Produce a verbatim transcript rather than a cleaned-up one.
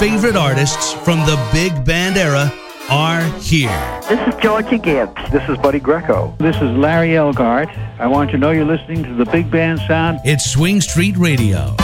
favorite artists from the big band era are here. This is Georgia Gibbs. This is Buddy Greco. This is Larry Elgart. I want you to know you're listening to the Big Band Sound. It's Swing Street Radio.